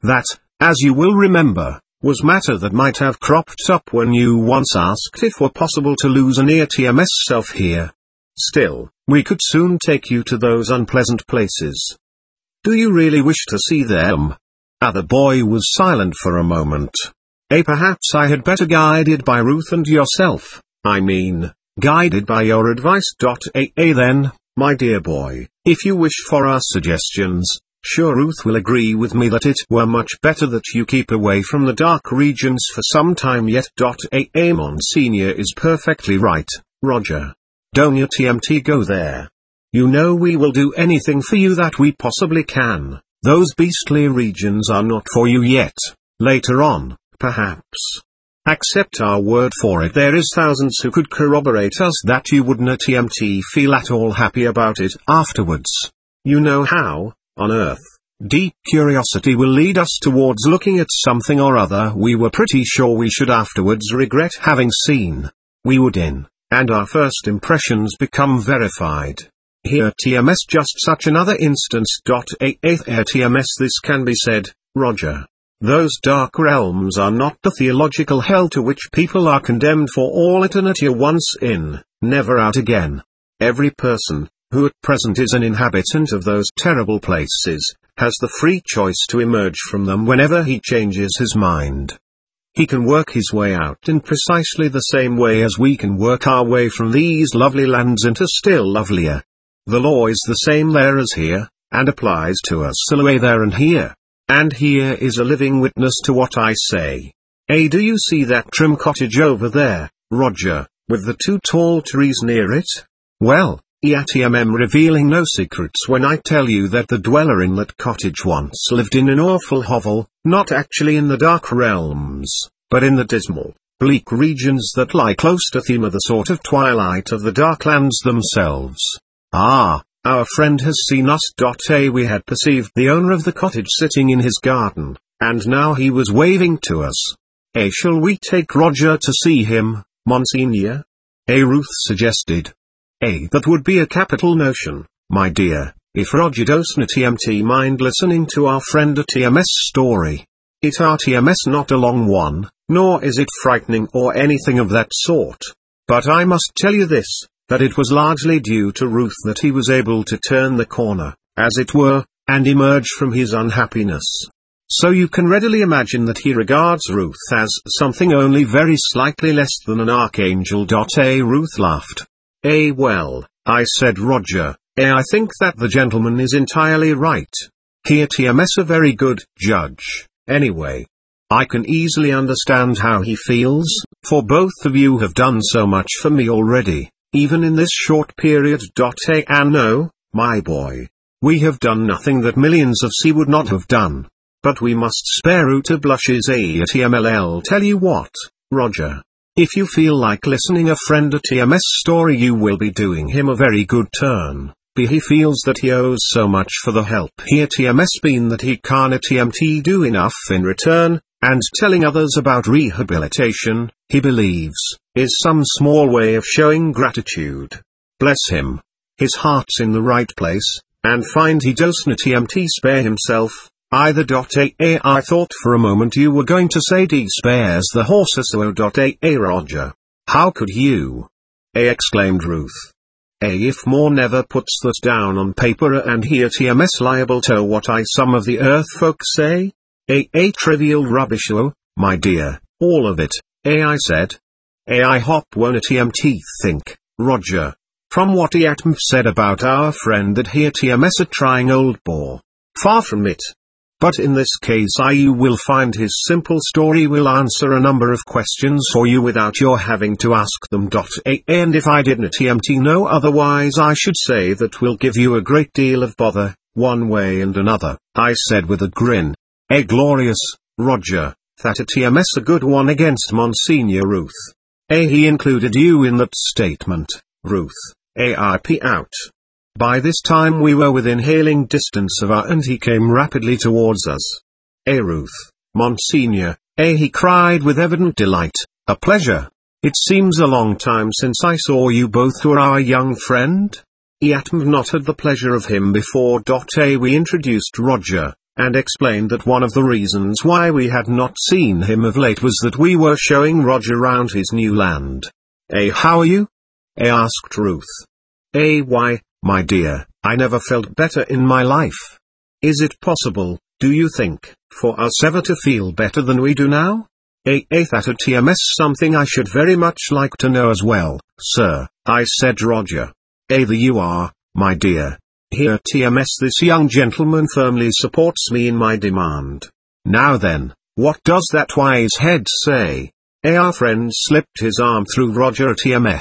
That, as you will remember, was matter that might have cropped up when you once asked if it were possible to lose an ear TMS self here. Still, we could soon take you to those unpleasant places. Do you really wish to see them? The boy was silent for a moment. Perhaps I had better guided by Ruth and yourself, I mean, guided by your advice. Then, my dear boy, if you wish for our suggestions, sure Ruth will agree with me that it were much better that you keep away from the dark regions for some time yet. Monsignor is perfectly right, Roger. Don't you TMT go there. You know we will do anything for you that we possibly can. Those beastly regions are not for you yet. Later on, perhaps. Accept our word for it, there is thousands who could corroborate us that you wouldn't TMT feel at all happy about it afterwards. You know how, on Earth, deep curiosity will lead us towards looking at something or other we were pretty sure we should afterwards regret having seen. We would and our first impressions become verified. Here TMS just such another instance. TMS this can be said, Roger. Those dark realms are not the theological hell to which people are condemned for all eternity, once in, never out again. Every person, who at present is an inhabitant of those terrible places, has the free choice to emerge from them whenever he changes his mind. He can work his way out in precisely the same way as we can work our way from these lovely lands into still lovelier. The law is the same there as here, and applies to us the way there and here. And here is a living witness to what I say. Do you see that trim cottage over there, Roger, with the two tall trees near it? Well, revealing no secrets when I tell you that the dweller in that cottage once lived in an awful hovel, not actually in the dark realms, but in the dismal, bleak regions that lie close to Thema, the sort of twilight of the dark lands themselves. Our friend has seen us. We had perceived the owner of the cottage sitting in his garden, and now he was waving to us. Shall we take Roger to see him, Monsignor? Ruth suggested. That would be a capital notion, my dear, if Roger doesn't TMT mind listening to our friend TMS story. It TMS not a long one, nor is it frightening or anything of that sort. But I must tell you this, that it was largely due to Ruth that he was able to turn the corner, as it were, and emerge from his unhappiness. So you can readily imagine that he regards Ruth as something only very slightly less than an archangel. Ruth laughed. Well, I said Roger, I think that the gentleman is entirely right. Here TMS a very good judge, anyway. I can easily understand how he feels, for both of you have done so much for me already. Even in this short period. No, my boy. We have done nothing that millions of sea would not have done. But we must spare you to blushes. Tell you what, Roger. If you feel like listening a friend a TMS story, you will be doing him a very good turn. He feels that he owes so much for the help here TMS been that he can't TMT do enough in return, and telling others about rehabilitation, he believes, is some small way of showing gratitude. Bless him. His heart's in the right place, and find he doesn't TMT spare himself, either. I thought for a moment you were going to say D spares the horses. Roger. How could you? Exclaimed Ruth. If Moore never puts that down on paper and hear TMS liable to what some of the earth folk say? Trivial rubbish. My dear, all of it, I said. I hop won't TMT think, Roger. From what Atm said about our friend that here TMS a trying old bore. Far from it. But in this case you will find his simple story will answer a number of questions for you without your having to ask them. And if I didn't TMT know otherwise, I should say that will give you a great deal of bother, one way and another, I said with a grin. Glorious, Roger, that a TMS a good one against Monsignor Ruth. He included you in that statement, Ruth. IP out. By this time we were within hailing distance of and he came rapidly towards us. Ruth, Monsignor, he cried with evident delight, a pleasure. It seems a long time since I saw you both. Who are our young friend? Atm not had the pleasure of him before. We introduced Roger, and explained that one of the reasons why we had not seen him of late was that we were showing Roger round his new land. How are you? Asked Ruth. Why, my dear, I never felt better in my life. Is it possible, do you think, for us ever to feel better than we do now? That a TMS something I should very much like to know as well, sir, I said Roger. There you are, my dear. Here TMS, this young gentleman firmly supports me in my demand. Now then, what does that wise head say? Our friend slipped his arm through Roger TMS.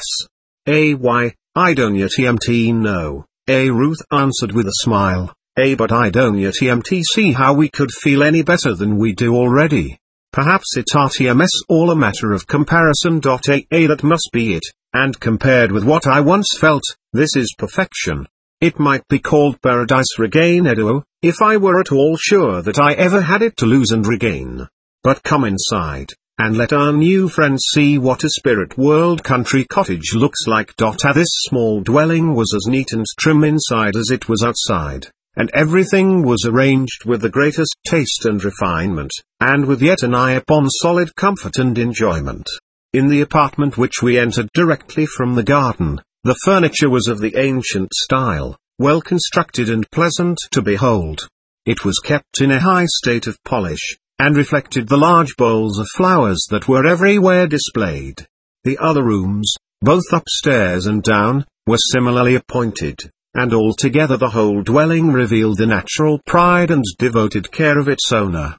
Why, I don't TMT know, Ruth answered with a smile. But I don't TMT see how we could feel any better than we do already. Perhaps it's our TMS all a matter of comparison. That must be it, and compared with what I once felt, this is perfection. It might be called paradise regained, if I were at all sure that I ever had it to lose and regain. But come inside, and let our new friends see what a spirit world country cottage looks like. This small dwelling was as neat and trim inside as it was outside, and everything was arranged with the greatest taste and refinement, and with yet an eye upon solid comfort and enjoyment. In the apartment which we entered directly from the garden, the furniture was of the ancient style, well constructed and pleasant to behold. It was kept in a high state of polish, and reflected the large bowls of flowers that were everywhere displayed. The other rooms, both upstairs and down, were similarly appointed, and altogether the whole dwelling revealed the natural pride and devoted care of its owner.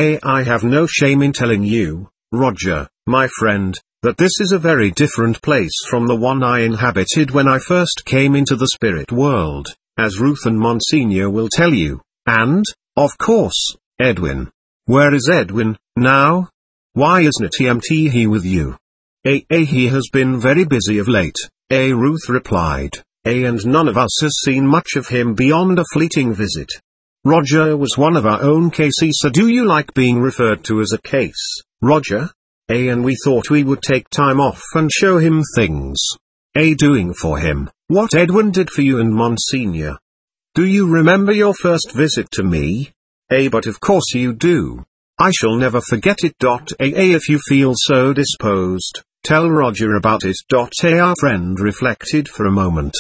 I have no shame in telling you, Roger, my friend, that this is a very different place from the one I inhabited when I first came into the spirit world, as Ruth and Monsignor will tell you, and, of course, Edwin. Where is Edwin, now? Why isn't he with you? He has been very busy of late, Ruth replied, and none of us has seen much of him beyond a fleeting visit. Roger was one of our own cases, so do you like being referred to as a case, Roger? And we thought we would take time off and show him things. Doing for him what Edwin did for you and Monsignor. Do you remember your first visit to me? But of course you do. I shall never forget it. If you feel so disposed, tell Roger about it. Our friend reflected for a moment.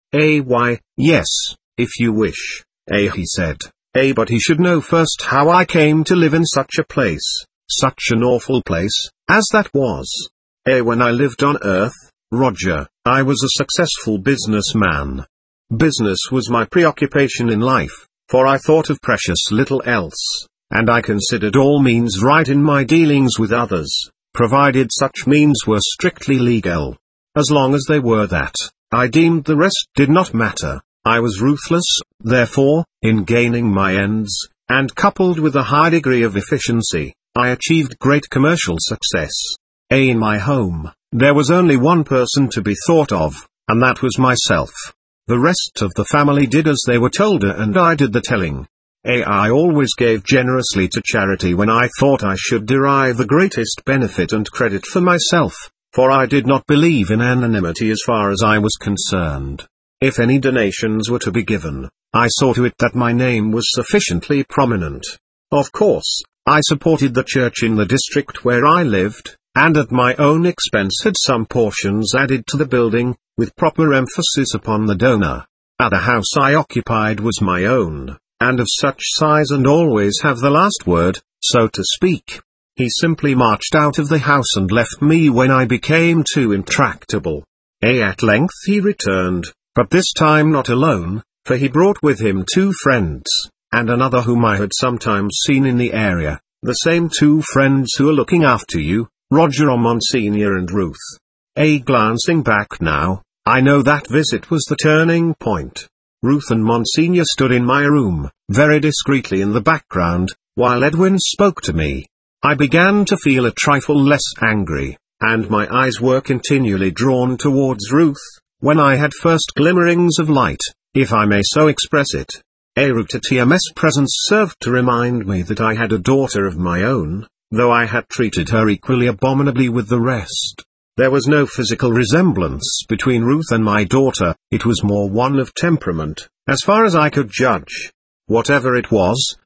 Why, yes, if you wish, he said. But he should know first how I came to live in such a place, such an awful place, as that was. When I lived on Earth, Roger, I was a successful businessman. Business was my preoccupation in life, for I thought of precious little else, and I considered all means right in my dealings with others, provided such means were strictly legal. As long as they were that, I deemed the rest did not matter. I was ruthless, therefore, in gaining my ends, and coupled with a high degree of efficiency, I achieved great commercial success. In my home, there was only one person to be thought of, and that was myself. The rest of the family did as they were told, and I did the telling. I always gave generously to charity when I thought I should derive the greatest benefit and credit for myself, for I did not believe in anonymity as far as I was concerned. If any donations were to be given, I saw to it that my name was sufficiently prominent. Of course, I supported the church in the district where I lived, and at my own expense had some portions added to the building, with proper emphasis upon the donor. The house I occupied was my own, and of such size and always have the last word, so to speak. He simply marched out of the house and left me when I became too intractable. At length he returned, but this time not alone, for he brought with him 2 friends, and another whom I had sometimes seen in the area, the same 2 friends who are looking after you, Roger or Monsignor and Ruth. Glancing back now, I know that visit was the turning point. Ruth and Monsignor stood in my room, very discreetly in the background, while Edwin spoke to me. I began to feel a trifle less angry, and my eyes were continually drawn towards Ruth, when I had first glimmerings of light, if I may so express it. Ruth's TMS presence served to remind me that I had a daughter of my own, though I had treated her equally abominably with the rest. There was no physical resemblance between Ruth and my daughter, it was more one of temperament, as far as I could judge. Whatever it was,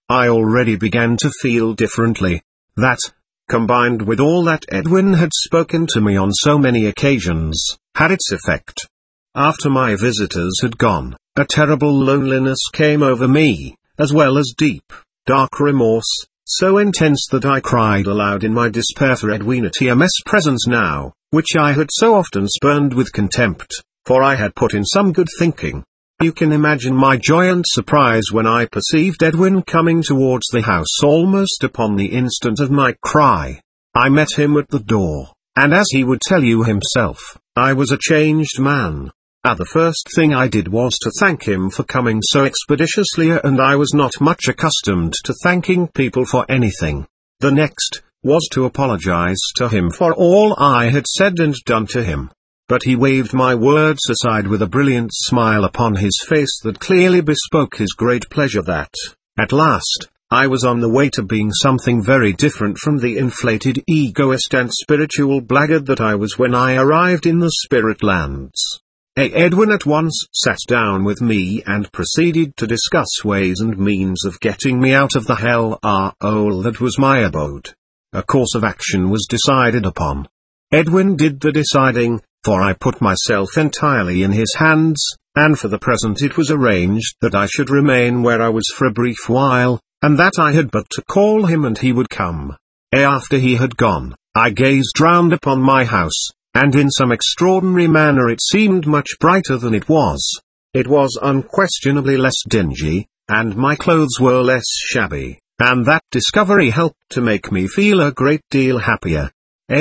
I already began to feel differently. That, combined with all that Edwin had spoken to me on so many occasions, had its effect. After my visitors had gone, a terrible loneliness came over me, as well as deep, dark remorse, so intense that I cried aloud in my despair for Edwina TM's presence now, which I had so often spurned with contempt, for I had put in some good thinking. You can imagine my joy and surprise when I perceived Edwin coming towards the house almost upon the instant of my cry. I met him at the door, and as he would tell you himself, I was a changed man. The first thing I did was to thank him for coming so expeditiously, and I was not much accustomed to thanking people for anything. The next was to apologize to him for all I had said and done to him. But he waved my words aside with a brilliant smile upon his face that clearly bespoke his great pleasure that, at last, I was on the way to being something very different from the inflated egoist and spiritual blackguard that I was when I arrived in the spirit lands. Edwin at once sat down with me and proceeded to discuss ways and means of getting me out of the hell-hole that was my abode. A course of action was decided upon. Edwin did the deciding, for I put myself entirely in his hands, and for the present it was arranged that I should remain where I was for a brief while, and that I had but to call him and he would come. After he had gone, I gazed round upon my house, and in some extraordinary manner it seemed much brighter than it was. It was unquestionably less dingy, and my clothes were less shabby, and that discovery helped to make me feel a great deal happier.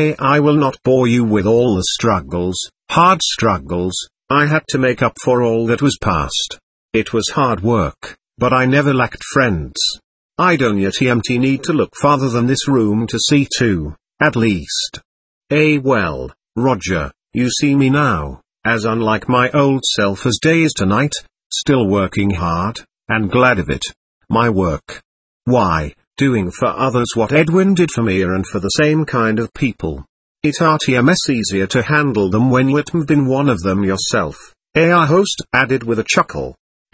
I will not bore you with all the struggles, hard struggles, I had to make up for all that was past. It was hard work, but I never lacked friends. I don't yet need to look farther than this room to see two, at least. Well, Roger, you see me now, as unlike my old self as day is to night, still working hard, and glad of it. My work. Why, doing for others what Edwin did for me and for the same kind of people. It's RTMS easier to handle them when you've been one of them yourself, our host added with a chuckle.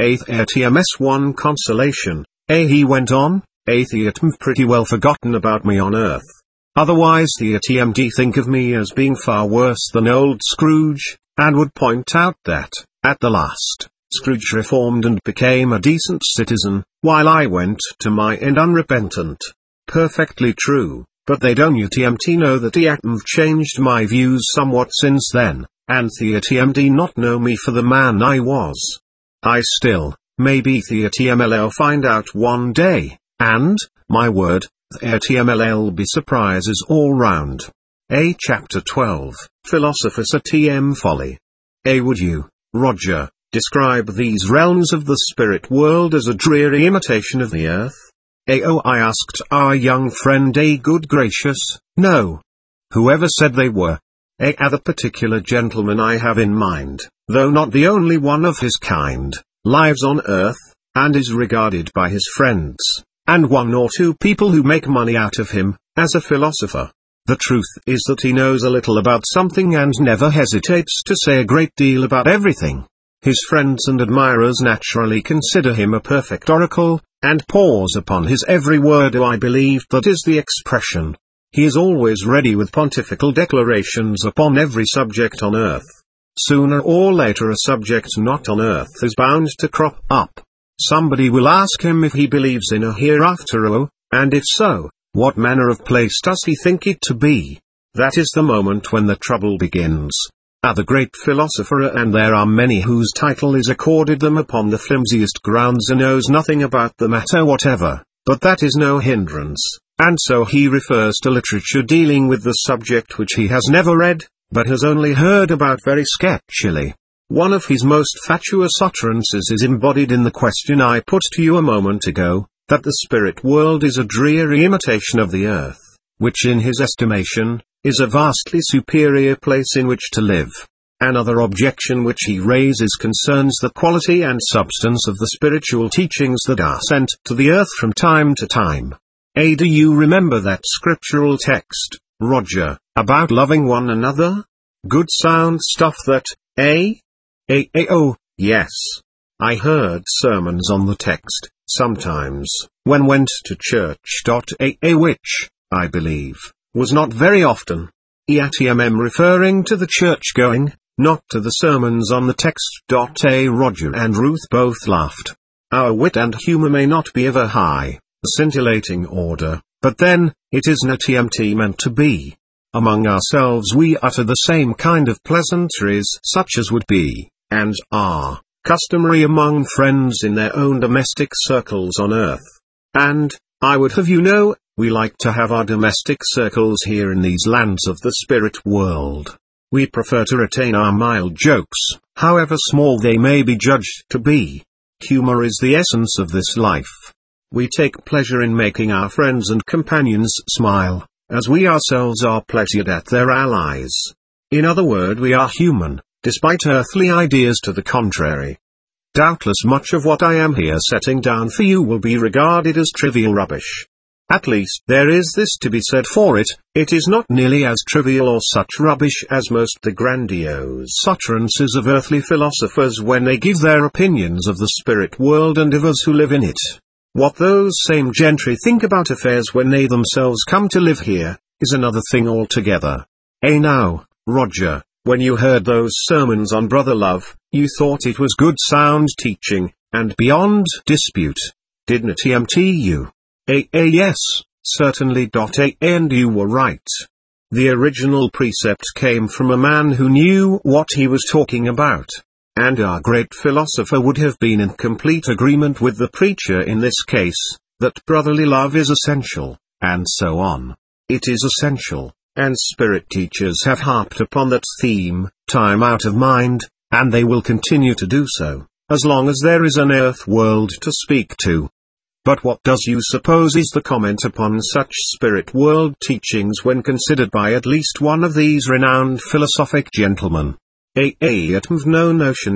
RTMS one consolation, he went on, you've pretty well forgotten about me on earth. Otherwise the TMD think of me as being far worse than old Scrooge, and would point out that, at the last, Scrooge reformed and became a decent citizen, while I went to my end unrepentant. Perfectly true, but they don't TMT know that I've changed my views somewhat since then, and the TMD not know me for the man I was. I still, maybe the TMLL find out one day, and, my word, the TMLL be surprises all round. Chapter 12, Philosophers a TM Folly. Would you, Roger, describe these realms of the spirit world as a dreary imitation of the earth? I asked our young friend. Good gracious, no. Whoever said they were? The particular gentleman I have in mind, though not the only one of his kind, lives on earth, and is regarded by his friends, and one or two people who make money out of him, as a philosopher. The truth is that he knows a little about something and never hesitates to say a great deal about everything. His friends and admirers naturally consider him a perfect oracle, and pause upon his every word. I believe that is the expression. He is always ready with pontifical declarations upon every subject on earth. Sooner or later a subject not on earth is bound to crop up. Somebody will ask him if he believes in a hereafter, and if so, what manner of place does he think it to be? That is the moment when the trouble begins. The great philosopher, and there are many whose title is accorded them upon the flimsiest grounds, and knows nothing about the matter whatever, but that is no hindrance, and so he refers to literature dealing with the subject which he has never read, but has only heard about very sketchily. One of his most fatuous utterances is embodied in the question I put to you a moment ago, that the spirit world is a dreary imitation of the earth, which in his estimation, is a vastly superior place in which to live. Another objection which he raises concerns the quality and substance of the spiritual teachings that are sent to the earth from time to time. Do you remember that scriptural text, Roger, about loving one another? Good sound stuff that, oh, yes. I heard sermons on the text, Sometimes, when went to church. Which, I believe, was not very often. EATMM referring to the church going, not to the sermons on the text. Roger and Ruth both laughed. Our wit and humor may not be of a high, scintillating order, but then, it is not meant to be. Among ourselves we utter the same kind of pleasantries such as would be, and are, customary among friends in their own domestic circles on earth. And, I would have you know, we like to have our domestic circles here in these lands of the spirit world. We prefer to retain our mild jokes, however small they may be judged to be. Humor is the essence of this life. We take pleasure in making our friends and companions smile, as we ourselves are pleasured at their allies. In other words, we are human, despite earthly ideas to the contrary. Doubtless much of what I am here setting down for you will be regarded as trivial rubbish. At least there is this to be said for it, it is not nearly as trivial or such rubbish as most the grandiose utterances of earthly philosophers when they give their opinions of the spirit world and of us who live in it. What those same gentry think about affairs when they themselves come to live here, is another thing altogether. Now, Roger, when you heard those sermons on brother love, you thought it was good sound teaching, and beyond dispute. Didn't you? Yes, certainly. And you were right. The original precept came from a man who knew what he was talking about. And our great philosopher would have been in complete agreement with the preacher in this case, that brotherly love is essential, and so on. It is essential, and spirit teachers have harped upon that theme, time out of mind, and they will continue to do so, as long as there is an earth world to speak to. But what does you suppose is the comment upon such spirit world teachings when considered by at least one of these renowned philosophic gentlemen? Atmv no notion.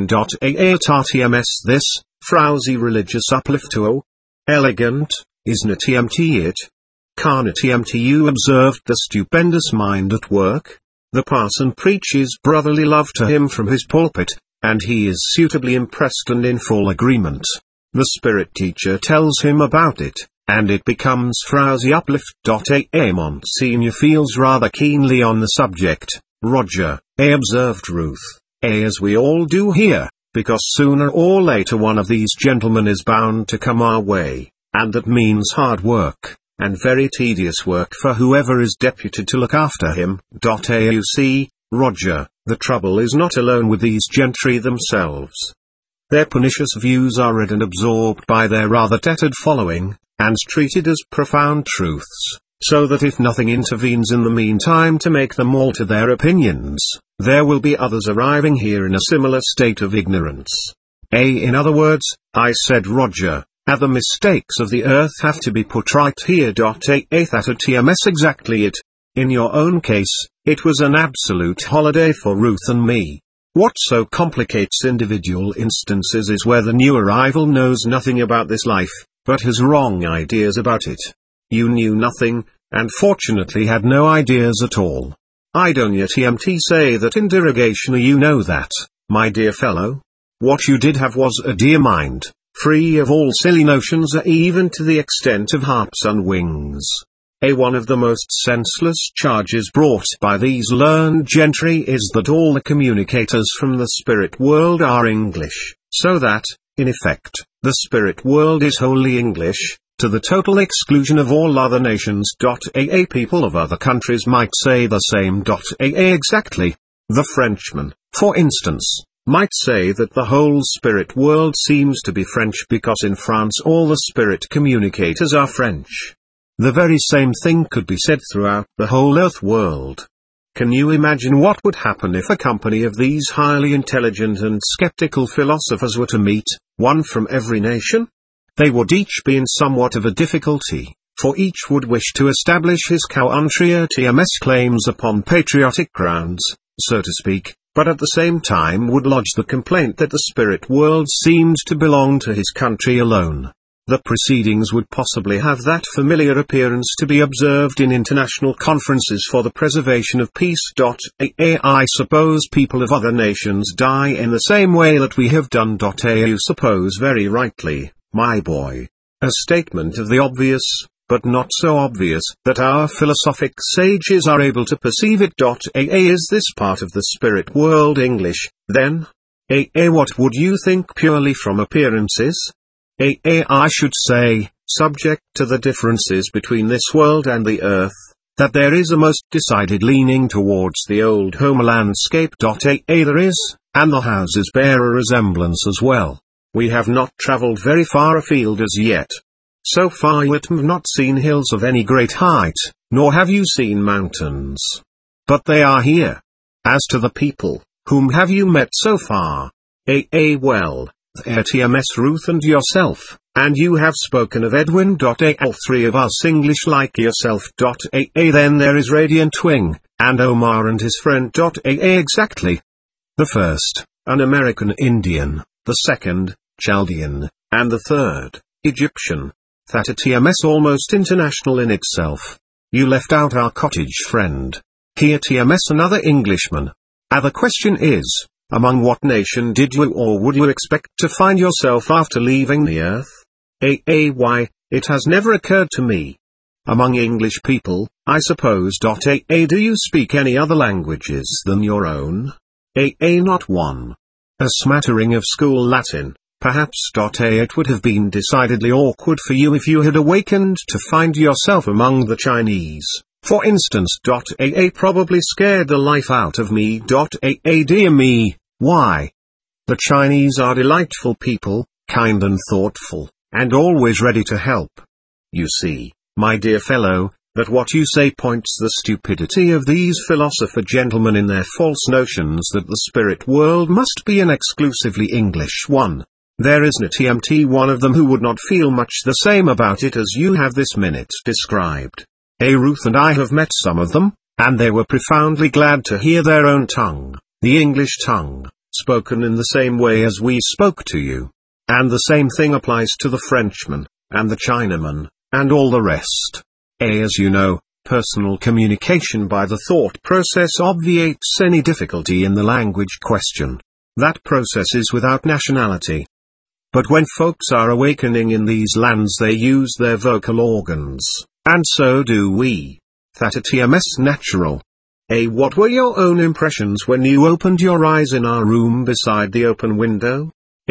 Atms this, frowsy religious uplift elegant, isn't it? Can't you observed the stupendous mind at work? The parson preaches brotherly love to him from his pulpit, and he is suitably impressed and in full agreement. The spirit teacher tells him about it, and it becomes frowsy uplift. Monsignor feels rather keenly on the subject, Roger, observed Ruth, as we all do here, because sooner or later one of these gentlemen is bound to come our way, and that means hard work, and very tedious work for whoever is deputed to look after him. You see, Roger, the trouble is not alone with these gentry themselves. Their pernicious views are read and absorbed by their rather tattered following, and treated as profound truths, so that if nothing intervenes in the meantime to make them alter their opinions, there will be others arriving here in a similar state of ignorance. In other words, I said Roger, the mistakes of the earth have to be put right here. Atms exactly it. In your own case, it was an absolute holiday for Ruth and me. What so complicates individual instances is where the new arrival knows nothing about this life, but has wrong ideas about it. You knew nothing, and fortunately had no ideas at all. I don't yet say that in derogation you know that, my dear fellow. What you did have was a dear mind, free of all silly notions even to the extent of harps and wings. One of the most senseless charges brought by these learned gentry is that all the communicators from the spirit world are English, so that, in effect, the spirit world is wholly English, to the total exclusion of all other nations. People of other countries might say the same. Exactly. The Frenchman, for instance, might say that the whole spirit world seems to be French because in France all the spirit communicators are French. The very same thing could be said throughout the whole earth world. Can you imagine what would happen if a company of these highly intelligent and skeptical philosophers were to meet, one from every nation? They would each be in somewhat of a difficulty, for each would wish to establish his country claims upon patriotic grounds, so to speak, but at the same time would lodge the complaint that the spirit world seemed to belong to his country alone. The proceedings would possibly have that familiar appearance to be observed in international conferences for the preservation of peace. I suppose people of other nations die in the same way that we have done. You suppose very rightly, my boy. A statement of the obvious, but not so obvious that our philosophic sages are able to perceive it. Is this part of the spirit world English, then? What would you think purely from appearances? I should say, subject to the differences between this world and the earth, that there is a most decided leaning towards the old home landscape. There is, and the houses bear a resemblance as well. We have not travelled very far afield as yet. So far you have not seen hills of any great height, nor have you seen mountains. But they are here. As to the people, whom have you met so far? Well, TMS Ruth and yourself, and you have spoken of Edwin. All three of us English like yourself. Then there is Radiant Wing, and Omar and his friend. Exactly. The first, an American Indian, the second, Chaldean, and the third, Egyptian. That a TMS almost international in itself. You left out our cottage friend. Here TMS another Englishman. The question is, among what nation did you or would you expect to find yourself after leaving the earth? Why, it has never occurred to me. Among English people, I suppose. Do you speak any other languages than your own? Not one. A smattering of school Latin. Perhaps. It would have been decidedly awkward for you if you had awakened to find yourself among the Chinese, for instance. Probably scared the life out of me. Dear me, why? The Chinese are delightful people, kind and thoughtful, and always ready to help. You see, my dear fellow, that what you say points the stupidity of these philosopher gentlemen in their false notions that the spirit world must be an exclusively English one. There is no TMT one of them who would not feel much the same about it as you have this minute described. Ruth and I have met some of them, and they were profoundly glad to hear their own tongue, the English tongue, spoken in the same way as we spoke to you. And the same thing applies to the Frenchman, and the Chinaman, and all the rest. As you know, personal communication by the thought process obviates any difficulty in the language question. That process is without nationality. But when folks are awakening in these lands they use their vocal organs, and so do we. That a TMS natural. What were your own impressions when you opened your eyes in our room beside the open window?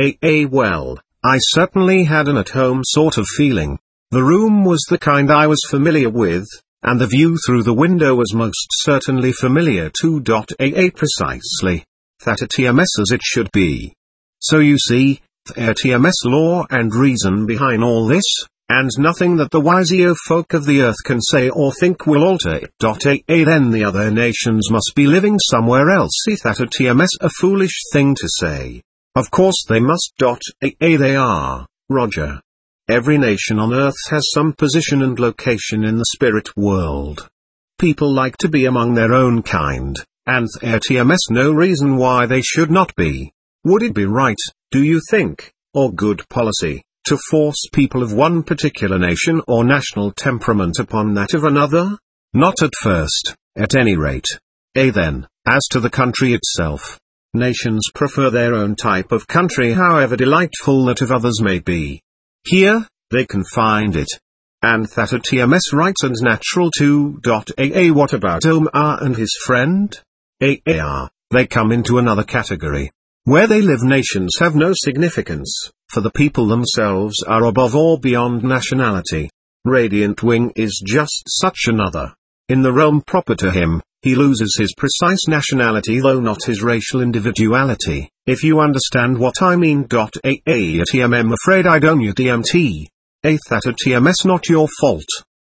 Well, I certainly had an at-home sort of feeling. The room was the kind I was familiar with, and the view through the window was most certainly familiar too. Precisely. That a TMS as it should be. So you see, there TMS law and reason behind all this, and nothing that the wiseo folk of the earth can say or think will alter it. Then the other nations must be living somewhere else. That a TMS a foolish thing to say. Of course they must. They are, Roger. Every nation on earth has some position and location in the spirit world. People like to be among their own kind, and there TMS no reason why they should not be. Would it be right, do you think, or good policy, to force people of one particular nation or national temperament upon that of another? Not at first, at any rate. Then, as to the country itself. Nations prefer their own type of country however delightful that of others may be. Here, they can find it. And that a TMS right and natural too. What about Omar and his friend? They come into another category. Where they live nations have no significance, for the people themselves are above or beyond nationality. Radiant Wing is just such another. In the realm proper to him, he loses his precise nationality though not his racial individuality, if you understand what I mean. I'm afraid I don't DMT. That a TMS not your fault.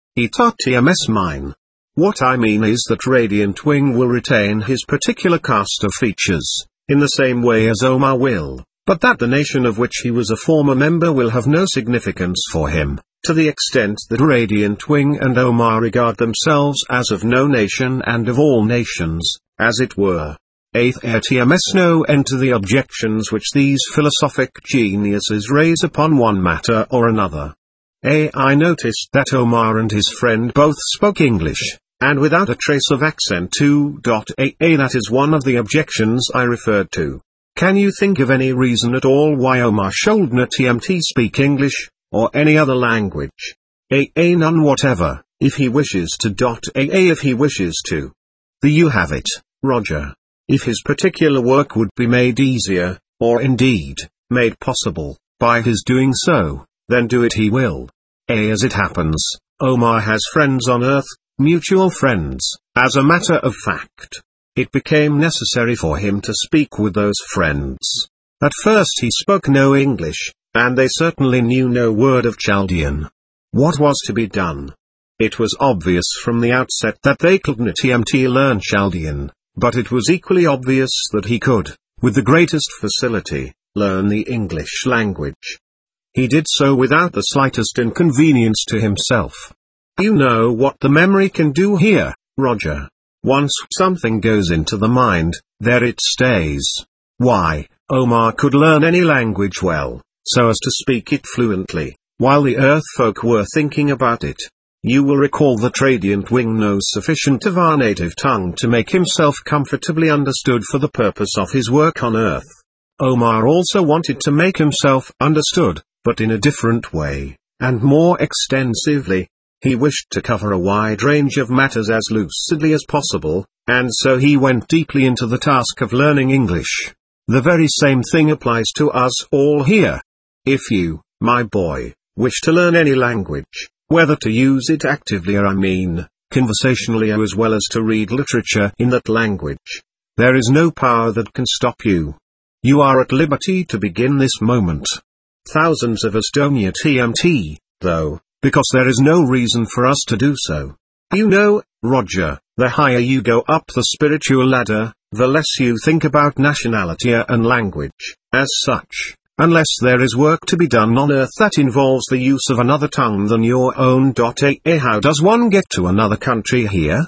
TMS mine. What I mean is that Radiant Wing will retain his particular cast of features, in the same way as Omar will, but that the nation of which he was a former member will have no significance for him, to the extent that Radiant Wing and Omar regard themselves as of no nation and of all nations, as it were. TMS no end to the objections which these philosophic geniuses raise upon one matter or another. I noticed that Omar and his friend both spoke English, and without a trace of accent too. That is one of the objections I referred to. Can you think of any reason at all why Omar should not TMT speak English, or any other language. None whatever, if he wishes to. If he wishes to. There you have it, Roger. If his particular work would be made easier, or indeed, made possible, by his doing so, then do it he will. As it happens, Omar has friends on earth, mutual friends. As a matter of fact, it became necessary for him to speak with those friends. At first he spoke no English, and they certainly knew no word of Chaldean. What was to be done? It was obvious from the outset that they couldn't learn Chaldean, but it was equally obvious that he could, with the greatest facility, learn the English language. He did so without the slightest inconvenience to himself. You know what the memory can do here, Roger. Once something goes into the mind, there it stays. Why, Omar could learn any language well, so as to speak it fluently, while the earth folk were thinking about it. You will recall that Radiant Wing knows sufficient of our native tongue to make himself comfortably understood for the purpose of his work on earth. Omar also wanted to make himself understood, but in a different way, and more extensively. He wished to cover a wide range of matters as lucidly as possible, and so he went deeply into the task of learning English. The very same thing applies to us all here. If you, my boy, wish to learn any language, whether to use it actively or conversationally as well as to read literature in that language, there is no power that can stop you. You are at liberty to begin this moment. Thousands of us don't yet though, because there is no reason for us to do so. You know, Roger, the higher you go up the spiritual ladder, the less you think about nationality and language, as such, unless there is work to be done on earth that involves the use of another tongue than your own. How does one get to another country here?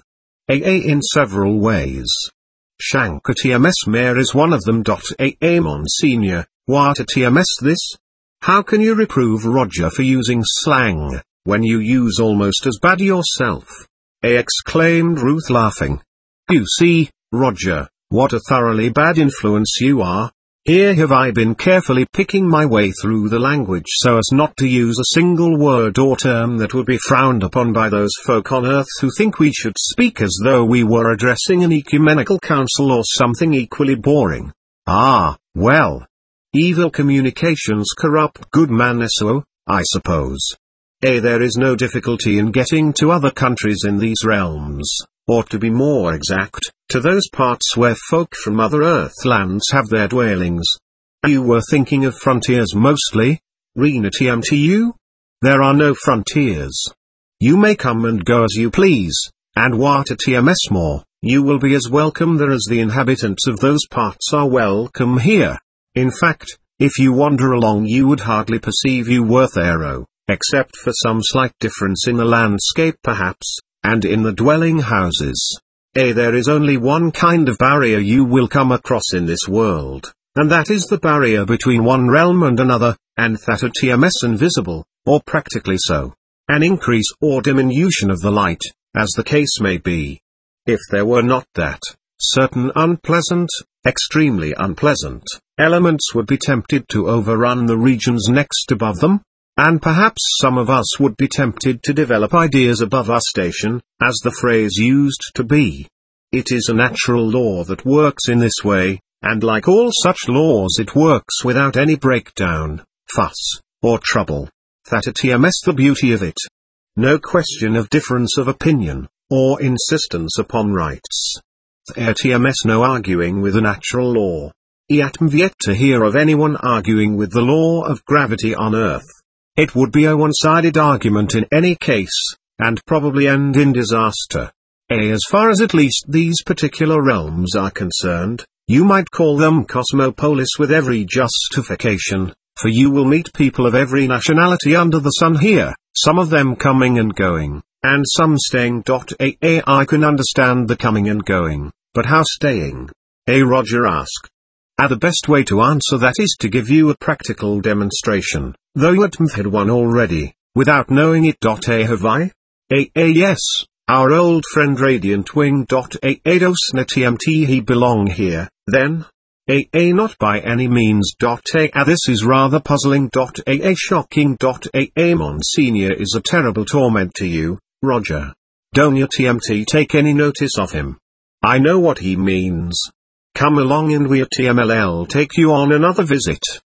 In several ways. Shankar TMS Mayor is one of them. Monsignor, what a TMS this? How can you reprove Roger for using slang, when you use almost as bad yourself? Exclaimed Ruth, laughing. You see, Roger, what a thoroughly bad influence you are. Here have I been carefully picking my way through the language so as not to use a single word or term that would be frowned upon by those folk on earth who think we should speak as though we were addressing an ecumenical council or something equally boring. Ah, well. Evil communications corrupt good manners, so, I suppose. There is no difficulty in getting to other countries in these realms, or to be more exact, to those parts where folk from other earthlands have their dwellings. You were thinking of frontiers mostly, Rena TMTU? There are no frontiers. You may come and go as you please, and what a TMS more, you will be as welcome there as the inhabitants of those parts are welcome here. In fact, if you wander along you would hardly perceive you were there, except for some slight difference in the landscape perhaps, and in the dwelling houses. There is only one kind of barrier you will come across in this world, and that is the barrier between one realm and another, and that a TMS invisible, or practically so. An increase or diminution of the light, as the case may be. If there were not that, certain unpleasant, extremely unpleasant, elements would be tempted to overrun the regions next above them, and perhaps some of us would be tempted to develop ideas above our station, as the phrase used to be. It is a natural law that works in this way, and like all such laws it works without any breakdown, fuss, or trouble. That a TMS the beauty of it. No question of difference of opinion, or insistence upon rights. There TMS no arguing with a natural law. I've yet to hear of anyone arguing with the law of gravity on Earth. It would be a one-sided argument in any case, and probably end in disaster. As far as at least these particular realms are concerned, you might call them cosmopolis with every justification, for you will meet people of every nationality under the sun here, some of them coming and going, and some staying. I can understand the coming and going, but how staying? Roger asked. The best way to answer that is to give you a practical demonstration, though you have had one already, without knowing it. Have I? Yes, our old friend Radiant Wing. Does TMT he belong here, then? Not by any means. This is rather puzzling. Shocking. Monsignor is a terrible torment to you, Roger. Don't you TMT take any notice of him. I know what he means. Come along and we at TMLL take you on another visit.